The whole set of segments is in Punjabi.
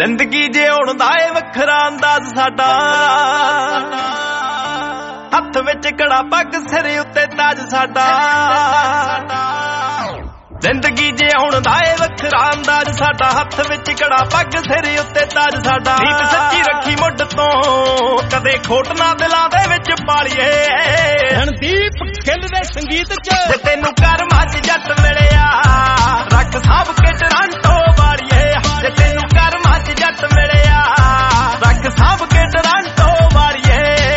ਜ਼ਿੰਦਗੀ ਜਿਉਣ ਦਾ ਏ ਵੱਖਰਾ ਅੰਦਾਜ਼ ਸਾਡਾ, ਹੱਥ ਵਿੱਚ ਕੜਾ ਪੱਗ ਸਿਰ ਉੱਤੇ ਤਾਜ ਸਾਡਾ। ਜ਼ਿੰਦਗੀ ਜਿਉਣ ਦਾ ਏ ਵੱਖਰਾ ਅੰਦਾਜ਼ ਸਾਡਾ, ਹੱਥ ਵਿੱਚ ਕੜਾ ਪੱਗ ਸਿਰ ਉੱਤੇ ਤਾਜ ਸਾਡਾ। ਨੀਤ ਸੱਚੀ ਰੱਖੀ ਮੁੱਢ ਤੋਂ ਕਦੇ ਖੋਟ ਨਾ ਦਿਲਾਂ ਦੇ ਵਿੱਚ ਪਾਲੀਏ। ਰਣਦੀਪ ਗਿੱਲ ਦੇ ਸੰਗੀਤ ਚ ਜੇ ਤੈਨੂੰ ਕਰਮਾਂ 'ਚ ਜੱਟ ਮਿਲਿਆ, ਰੱਖ ਸਾਂਭ ਕੇ ਟਰਾਂਟੋ ਵਾਲੀਏ। ਜੇ ਤੈਨੂੰ ਕਰਮਾਂ 'ਚ ਜੱਟ ਮਿਲਿਆ, ਰੱਖ ਸਾਂਭ ਕੇ ਟਰਾਂਟੋ ਵਾਲੀਏ।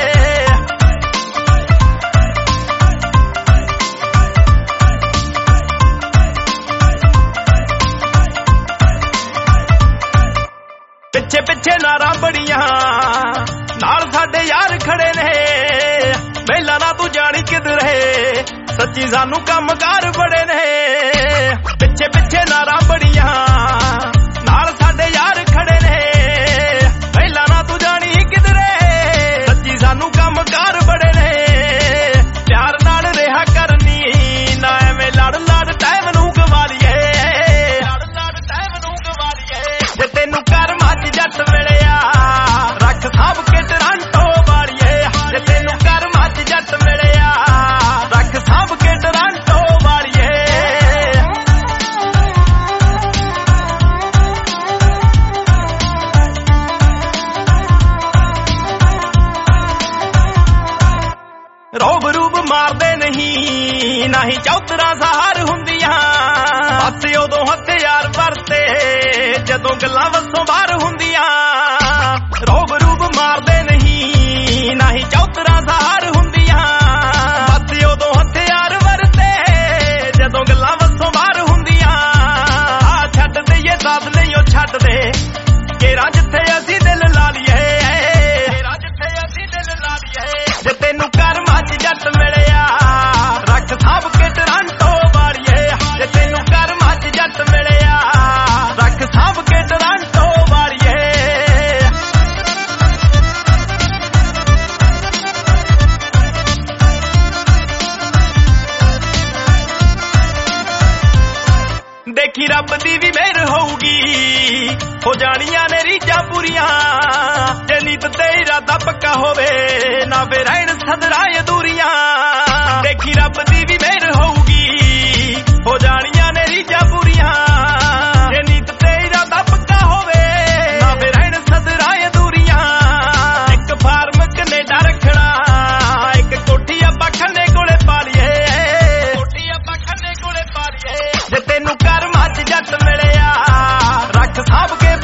ਪਿੱਛੇ ਪਿੱਛੇ ਨਾਰਾਂ ਬੜੀਆਂ ਨਾਲ ਸਾਡੇ ਯਾਰ ਖੜੇ ਨੇ, ਪਹਿਲਾਂ ਨਾ ਤੂੰ ਜਾਣੀ ਕਿਧਰੇ, ਸੱਚੀ ਸਾਨੂੰ ਕੰਮਕਾਰ ਬੜੇ ਨੇ। ਪਿੱਛੇ ਪਿੱਛੇ ਨਾਰਾਂ ਬੜੀਆਂ ਨਾਲ ਸਾਡੇ ਯਾਰ ਖੜੇ ਨੇ, ਪਹਿਲਾਂ ਨਾ ਤੂੰ ਜਾਣੀ ਕਿਧਰੇ, ਸੱਚੀ ਸਾਨੂੰ ਕੰਮਕਾਰ ਬੜੇ ਨੇ। ਪਿਆਰ ਨਾਲ ਰਿਹਾ ਕਰਨੀ ਨਾ ਐਵੇਂ ਲੜ ਲੜ ਟਾਈਮ ਨੂੰ ਗਵਾ ਲਈਏ, ਲੜ ਲੜ ਟਾਈਮ ਨੂੰ ਗਵਾ ਲਈਏ। ਜੇ ਤੈਨੂੰ ਕਰਮਾਂ 'ਚ ਜੱਟ ਮਿਲਿਆ, ਰੱਖ ਸਾਂਭ ਕੇ ਟਰਾਂਟੋ ਵਾਲੀਏ। ਜੇ ਤੈਨੂੰ ਕਰਮਾਂ 'ਚ ਜੱਟ ਮਿਲਿਆ, ਰੱਖ ਸਾਂਭ ਕੇ ਟਰਾਂਟੋ ਵਾਲੀਏ। ਰੋਬ ਰੂਬ ਮਾਰਦੇ ਨਹੀਂ, ਨਾ ਹੀ ਚੌਤਰਾ ਸਹਾਰ ਹੁੰਦੀਆਂ, ਬਸ ਉਦੋਂ ਹਥਿਆਰ ਵਰਤੇ ਜਦੋਂ ਗੱਲਾਂ ਵੱਸੋਂ ਬਾਹਰ ਹੁੰਦੀਆਂ। ਰੋਬ ਰੂਬ ਮਾਰਦੇ ਨਹੀਂ, ਨਾ ਹੀ ਚੌਤਰਾ ਸਹਾਰ ਹੁੰਦੀਆਂ, ਬਸ ਉਦੋਂ ਹਥਿਆਰ ਵਰਤੇ ਜਦੋਂ ਗੱਲਾਂ ਵੱਸੋਂ ਬਾਹਰ ਹੁੰਦੀਆਂ। ਆ ਛੱਡ ਦਈਏ ਸਾਥ ਨਹੀਂ ਉਹ ਛੱਡਦੇ, ਘੇਰਾ ਜਿੱਥੇ ਅਸੀਂ ਦਿਲ ਲਾ ਲਈਏ, ਘੇਰਾ ਜਿੱਥੇ ਅਸੀਂ ਦਿਲ ਲਾ ਲਈਏ। ਜੇ ਤੈਨੂੰ ਕਰਮਾਂ 'ਚ ਜੱਟ ਮਿਲਿਆ, ਰੱਖ ਸਾਂਭ ਕੇ ਟਰਾਂਟੋ ਵਾਲੀਏ। ਜੇ ਤੈਨੂੰ ਕਰਮਾਂ 'ਚ ਜੱਟ ਮਿਲਿਆ, ਰੱਖ ਸਾਂਭ ਕੇ ਟਰਾਂਟੋ ਵਾਲੀਏ। ਦੇਖੀ ਰੱਬ ਦੀ ਵੀ ਮਿਹਰ ਹੋਊਗੀ, ਹੋ ਜਾਣੀਆਂ ਨੇ ਰੀਝਾਂ ਪੂਰੀਆਂ। ਜੇ ਨੀਤ ਤੇ ਇਰਾਦਾ ਪੱਕਾ ਹੋਵੇ, ਨਾ ਵੇ ਰਹਿਣ ਸਦਰਾਂ ਅਧੂਰੀਆਂ। ਦੇਖੀ ਰੱਬ ਦੀ ਵੀ ਮਿਹਰ ਹੋਊਗੀ, ਹੋ ਜਾਣੀਆਂ ਨੇ ਰੀਝਾਂ ਪੂਰੀਆਂ। ਜੇ ਨੀਤ ਤੇ ਇਰਾਦਾ ਪੱਕਾ ਹੋਵੇ, ਨਾ ਵੇ ਰਹਿਣ ਸਦਰਾਂ ਅਧੂਰੀਆਂ। ਇੱਕ ਫਾਰਮ ਕਨੇਡਾ ਰੱਖਣਾ, ਇੱਕ ਕੋਠੀ ਆਪਾਂ ਖੰਨੇ ਕੋਲੇ ਪਾ ਲਈਏ, ਕੋਠੀ ਆਪਾਂ ਖੰਨੇ ਕੋਲੇ ਪਾ ਲਈਏ। ਜੇ ਤੈਨੂੰ ਕਰਮਾਂ 'ਚ ਜੱਟ ਮਿਲਿਆ, ਰੱਖ ਸਾਂਭ ਕੇ